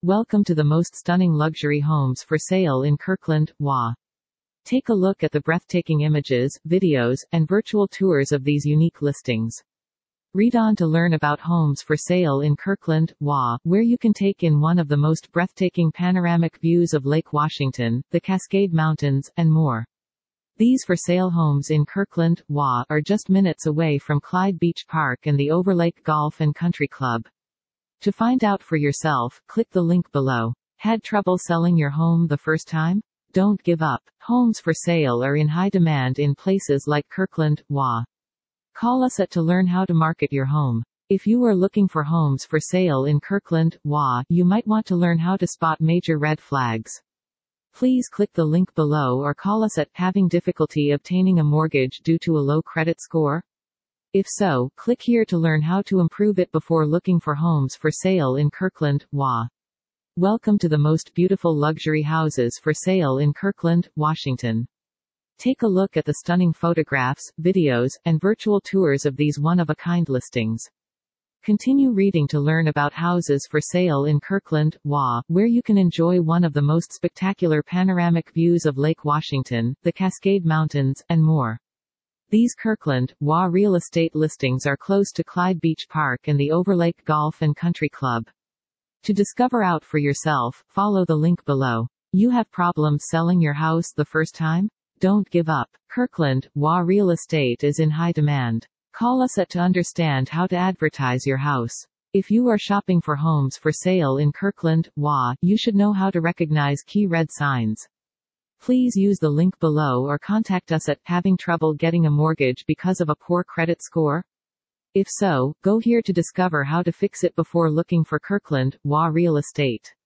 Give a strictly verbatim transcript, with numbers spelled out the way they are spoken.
Welcome to the most stunning luxury homes for sale in Kirkland, W A. Take a look at the breathtaking images, videos, and virtual tours of these unique listings. Read on to learn about homes for sale in Kirkland, W A, where you can take in one of the most breathtaking panoramic views of Lake Washington, the Cascade Mountains, and more. These for sale homes in Kirkland, W A, are just minutes away from Clyde Beach Park and the Overlake Golf and Country Club. To find out for yourself, click the link below. Had trouble selling your home the first time? Don't give up. Homes for sale are in high demand in places like Kirkland, W A. Call us at to learn how to market your home. If you are looking for homes for sale in Kirkland, W A, you might want to learn how to spot major red flags. Please click the link below or call us at having difficulty obtaining a mortgage due to a low credit score? If so, click here to learn how to improve it before looking for homes for sale in Kirkland, W A. Welcome to the most beautiful luxury houses for sale in Kirkland, Washington. Take a look at the stunning photographs, videos, and virtual tours of these one-of-a-kind listings. Continue reading to learn about houses for sale in Kirkland, W A, where you can enjoy one of the most spectacular panoramic views of Lake Washington, the Cascade Mountains, and more. These Kirkland, W A real estate listings are close to Clyde Beach Park and the Overlake Golf and Country Club. To discover out for yourself, follow the link below. You have problems selling your house the first time? Don't give up. Kirkland, W A real estate is in high demand. Call us at to understand how to advertise your house. If you are shopping for homes for sale in Kirkland, W A, you should know how to recognize key red signs. Please use the link below or contact us at having trouble getting a mortgage because of a poor credit score? If so, go here to discover how to fix it before looking for Kirkland, W A real estate.